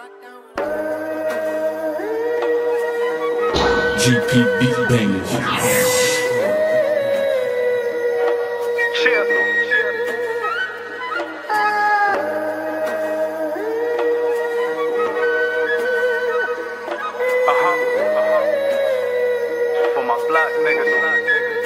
GP beat bangers. For my black niggas.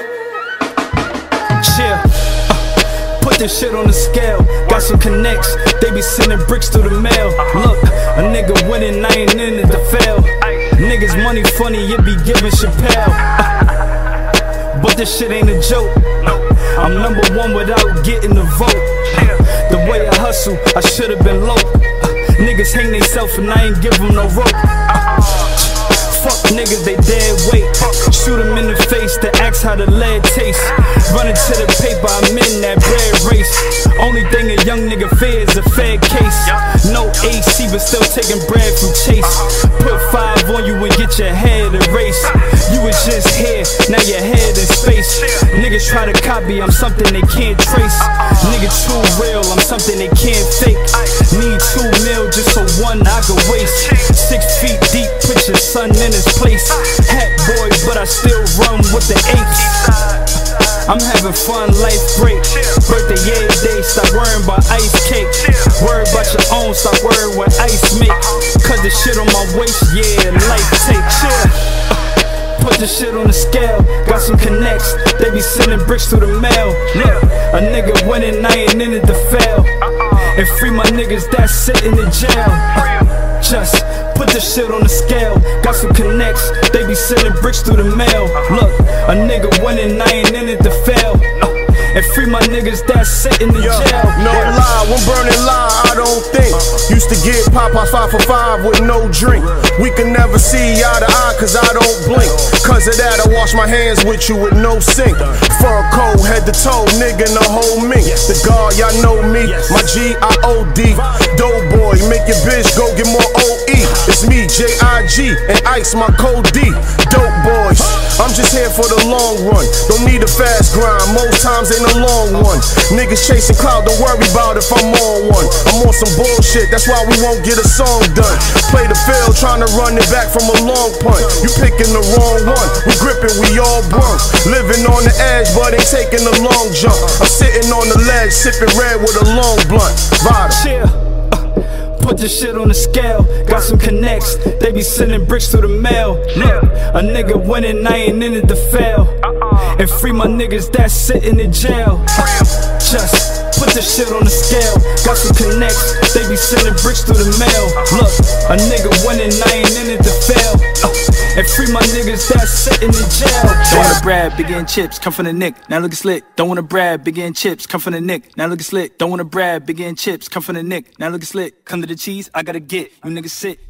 Put this shit on the scale. Got some connects, they be sending bricks through the mail. Look, a nigga winning, I ain't in it to fail. Niggas money funny, it be giving Chappelle. But this shit ain't a joke. I'm #1 without getting the vote. The way I hustle, I should've been low. Niggas hang theyself and I ain't give them no rope. Fuck niggas, they dead weight. Shoot them in the face to ask how the lead tastes. Running to the paper, I'm in that bread race. Only thing a young nigga fear is a Fed case. No AC, but still taking bread from Chase. Put 5 on you and get your head erased. You was just here, now your head in space. Niggas try to copy, I'm something they can't trace. Nigga too real, I'm something they can't fake. Need 2 mil just for one I could waste. 6 feet deep, put your son in his place. Hat boy, but I still run with the apes. I'm having fun, life great. Birthday every day, stop worrying about ice cake. Worry about your own, stop worrying what ice make. Cause the shit on my waist, yeah, life take. Put the shit on the scale, got some connects, they be sending bricks through the mail. Look, a nigga winning, I ain't in it to fail. And free my niggas that sit in the jail. Just put the shit on the scale, got some connects, they be sending bricks through the mail. Look, a nigga winning, I ain't in it to fail. And free my niggas that sit in the jail. No lie, when burning lie, I don't think. Used to get Popeyes 5 for 5 with no drink. We can never see eye to eye cause I don't blink. Cause of that I wash my hands with you with no sink. Fur coat, head to toe, nigga in the whole mink. The guard, y'all know me, my G-I-O-D. Dope boy, make your bitch go get more O-E. It's me, J-I-G, and Ice, my code D. Dope boys, I'm just here for the long run. Don't need a fast grind, most times ain't a long one. Niggas chasing clout, don't worry about if I'm on one. I'm on some bullshit, that's why we won't get a song done. Play the field, trying to run it back from a long punt. You picking the wrong one, we gripping, we all brunk. Living on the edge, but ain't taking a long jump. I'm sitting on the ledge, sipping red with a long blunt. Vada. Put the shit on the scale, got some connects, they be sending bricks through the mail. Look, a nigga winning, I ain't in it to fail. And free my niggas that sit in the jail. Just put the shit on the scale, got some connects, they be sending bricks through the mail. Look, a nigga winning, I ain't in it to fail. And free my niggas that sit in the jail. Don't wanna brag, big and chips, come from the Nick, now look at slick. Don't wanna brag, big and chips, come from the Nick, now look at slick. Don't wanna brag, big and chips, come from the Nick, now look at slick. Come to the cheese, I gotta get, you niggas sit.